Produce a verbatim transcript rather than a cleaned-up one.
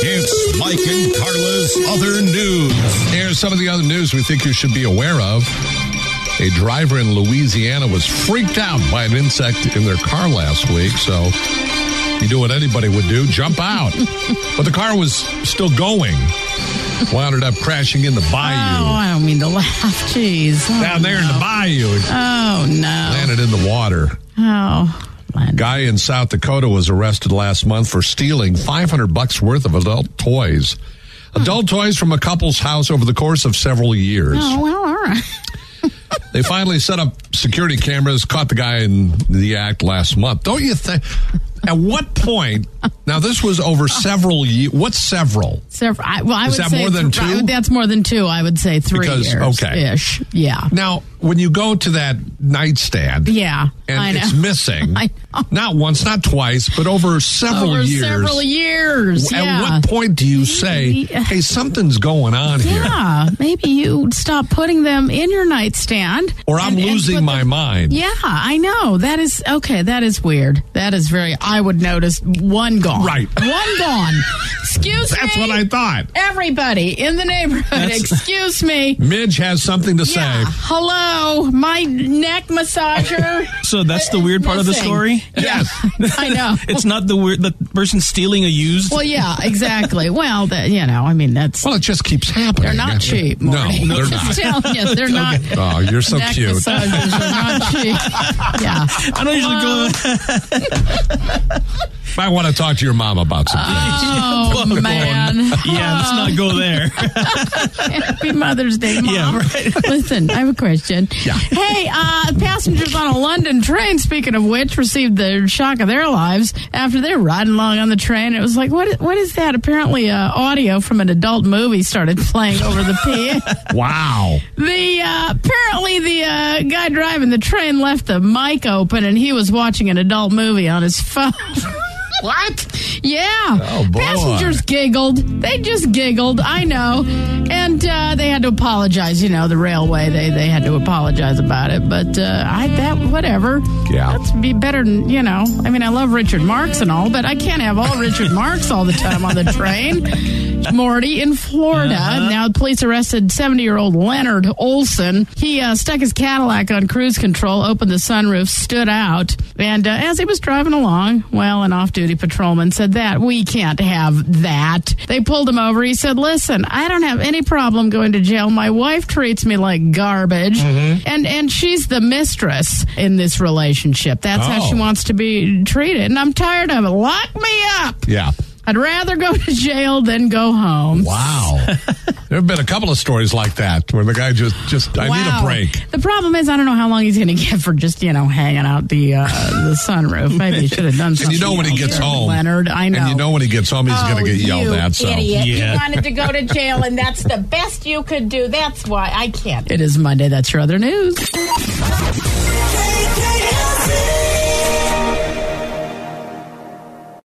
It's Mike and Carla's Other News. Here's some of the other news we think you should be aware of. A driver in Louisiana was freaked out by an insect in their car last week, so you do what anybody would do, jump out. But the car was still going. Wound up crashing in the bayou. Oh, I don't mean to laugh. Jeez. Oh, Down there no. in the bayou. Oh, no. Landed in the water. Oh, Guy in South Dakota was arrested last month for stealing five hundred bucks worth of adult toys. Adult toys from a couple's house over the course of several years. Oh, well, all right. They finally set up security cameras, caught the guy in the act last month. Don't you think? At what point? Now, this was over several years. What's several? Several. I, well, I Is would that say more than th- two? That's more than two. I would say three Because, years okay. ish. Yeah. Now, when you go to that nightstand, Yeah. and I know. it's missing, I know. not once, not twice, but over several Over years. several years. At Yeah. what point do you say, hey, something's going on here? Yeah, maybe you stop putting them in your nightstand. Or I'm and- and losing put my them- mind. Yeah, I know. That is, okay, that is weird. That is very, I would notice one gone. Right. One gone. Excuse That's me. what I thought. Everybody in the neighborhood, excuse me. Midge has something to say. Yeah. Hello, my neck massager. So that's the weird part of the Missing. story? Yes. I know. It's not the weird, the person stealing a used. Well, yeah, exactly. Well, that, you know, I mean, that's, Well, it just keeps happening. they're not cheap, No, Morty. they're Just not. telling you, they're not. Oh, you're so Neck cute. massagers are not cheap. Yeah. I don't usually go. Might want to talk to your mom about some things. Oh, man. Yeah, let's not go there. Happy Mother's Day, Mom. Yeah, right. Listen, I have a question. Yeah. Hey, uh, passengers on a London train, speaking of which, received the shock of their lives after they were riding along on the train. It was like, what? what is that? Apparently, uh, audio from an adult movie started playing over the P A. Wow. The uh, apparently the uh, guy driving the train left the mic open and he was watching an adult movie on his phone. What? Yeah. Oh, boy. Passengers giggled. They just giggled. I know. And uh, they had to apologize. You know, the railway, they, they had to apologize about it. But uh, I that whatever. Yeah. That's be better than, you know. I mean, I love Richard Marx and all, but I can't have all Richard Marx all the time on the train. Morty, in Florida. Uh-huh. Now, the police arrested seventy-year-old Leonard Olson. He uh, stuck his Cadillac on cruise control, opened the sunroof, stood out. And uh, as he was driving along, well, an off-duty patrolman said that we can't have that. They pulled him over. He said, listen, I don't have any problem going to jail. My wife treats me like garbage. Mm-hmm. And, and she's the mistress in this relationship. That's how Oh. she wants to be treated. And I'm tired of it. Lock me up. Yeah. I'd rather go to jail than go home. Wow. There have been a couple of stories like that where the guy just, just I need a Wow. break. The problem is, I don't know how long he's going to get for just, you know, hanging out the uh, the sunroof. Maybe he should have done something. And you know when he gets else. home. Leonard, I know. And you know when he gets home, he's Oh, going to get yelled you at. So. idiot. Yeah. You wanted to go to jail, and that's the best you could do. That's why I can't. It is Monday. That's your other news.